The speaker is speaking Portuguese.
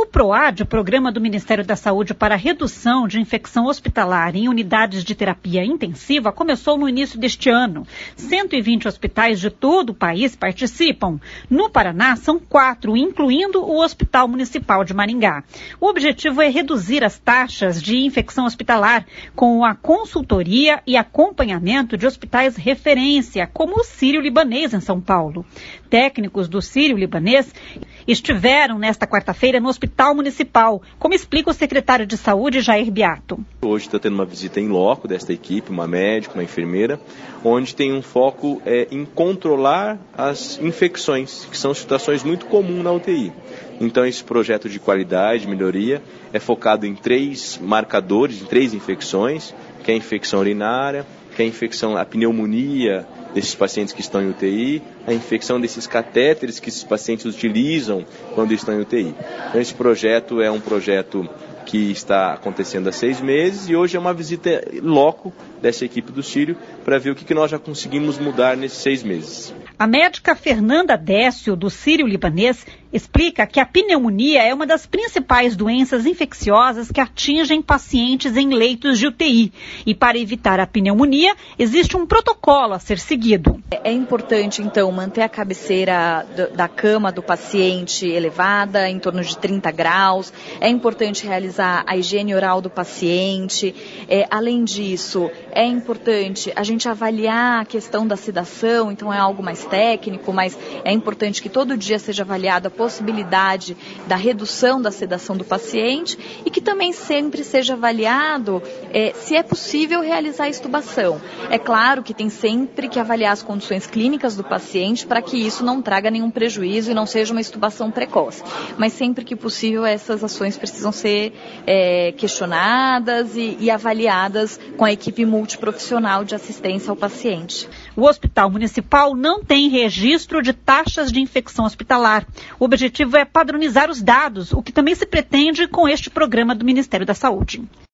PROAD, o Programa do Ministério da Saúde para a Redução de Infecção Hospitalar em Unidades de Terapia Intensiva, começou no início deste ano. 120 hospitais de todo o país participam. No Paraná, são 4, incluindo o Hospital Municipal de Maringá. O objetivo é reduzir as taxas de infecção hospitalar com a consultoria e acompanhamento de hospitais referência, como o Sírio-Libanês em São Paulo. Técnicos do Sírio-Libanês estiveram nesta quarta-feira no Hospital Municipal, como explica o secretário de Saúde, Jair Beato. Hoje está tendo uma visita em loco desta equipe, uma médica, uma enfermeira, onde tem um foco em controlar as infecções, que são situações muito comuns na UTI. Então esse projeto de qualidade, de melhoria, é focado em 3 marcadores, em 3 infecções, que é a infecção urinária, que é a pneumonia desses pacientes que estão em UTI, a infecção desses catéteres que esses pacientes utilizam quando estão em UTI. Então esse projeto é um projeto que está acontecendo há 6 meses e hoje é uma visita loco dessa equipe do Sírio para ver o que nós já conseguimos mudar nesses 6 meses. A médica Fernanda Décio, do Sírio-Libanês, explica que a pneumonia é uma das principais doenças infecciosas que atingem pacientes em leitos de UTI. E para evitar a pneumonia, existe um protocolo a ser seguido. É importante, então, manter a cabeceira da cama do paciente elevada, em torno de 30 graus. É importante realizar a higiene oral do paciente. Além disso, é importante a gente avaliar a questão da sedação, então é algo mais técnico, mas é importante que todo dia seja avaliada a possibilidade da redução da sedação do paciente e que também sempre seja avaliado se é possível realizar a extubação. É claro que tem sempre que avaliar as condições clínicas do paciente para que isso não traga nenhum prejuízo e não seja uma extubação precoce. Mas sempre que possível essas ações precisam ser questionadas e avaliadas com a equipe multiprofissional de assistência ao paciente. O Hospital Municipal não tem registro de taxas de infecção hospitalar. O objetivo é padronizar os dados, o que também se pretende com este programa do Ministério da Saúde.